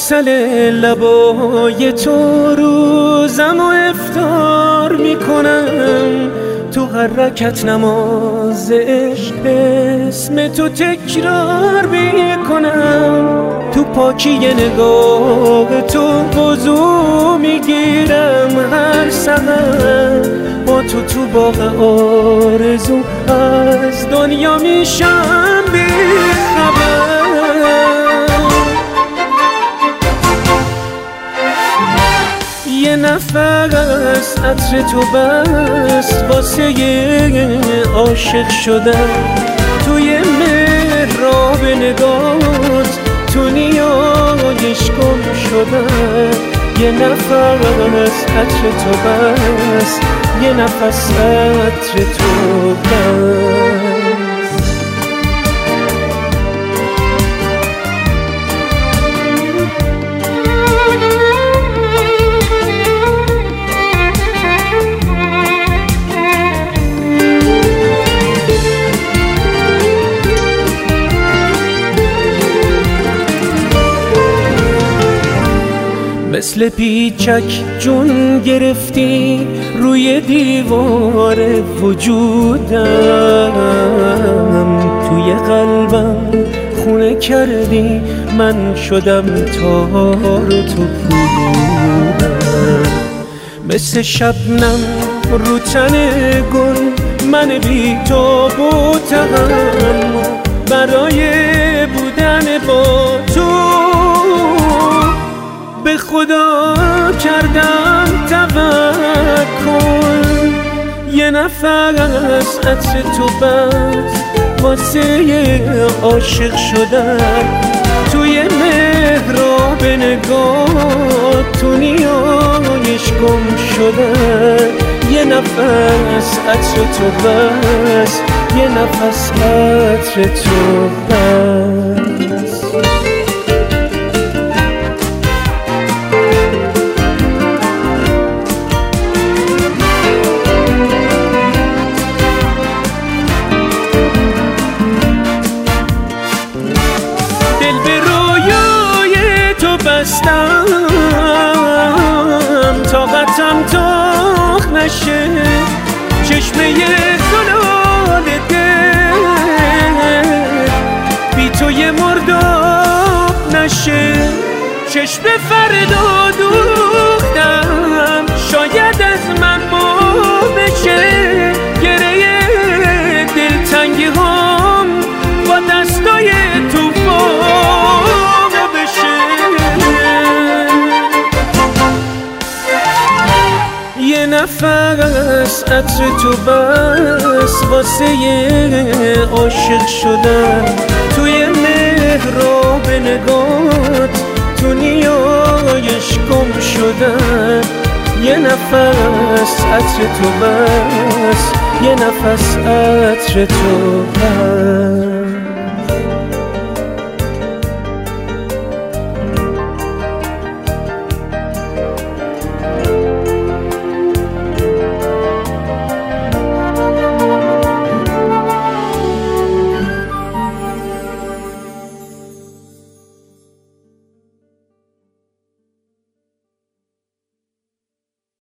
عسل لبای تو روزم و افطار میکنم، تو هر رکعت نماز عشق اسم تو تکرار میکنم، تو پاکی نگاه تو وضو میگیرم هر سحر، با تو باغ آرزو از دنیا میشم بی‌خبر. یه نفس عطر تو بس واسه عاشق شدن، توی محراب نگات تو نیایش گم شدن. یه نفس عطر تو بس، یه نفس عطر تو بس. مثل پیچک جون گرفتی روی دیوار وجودم، توی قلبم خونه کردی، من شدم تار تو پودم. مثل شبنم رو تن گل من بی تو بودم، برای بودن با تو به خدا کردم توکل. یه نفس عطر تو بس واسه عاشق شدن، توی محراب نگاه تو نیایش گم شدن. یه نفس عطر تو بس، یه نفس عطر تو بس. طاقتم تاخ نشه، چشمه زلال دل بی تو یه مرداب نشه. چشم فردا دوختم، شاید از من ما بشه، گره دلتنگی هم با دستای توفان بشه. یه نفس عطر تو بس واسه عاشق شدن، توی محراب نگات تو نیایش گم شدن. یه نفس عطر تو بس، یه نفس عطر تو بس.